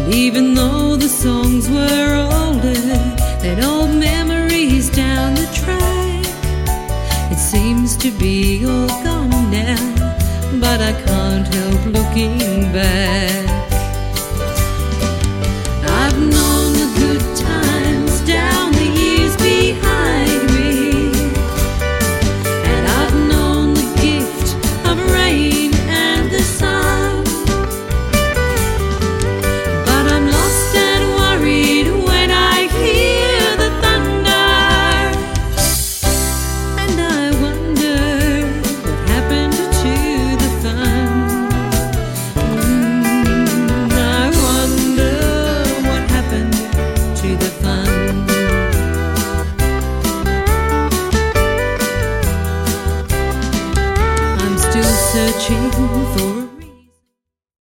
Even though the songs were older than old memories down the track, it seems to be all gone now, but I can't help looking back.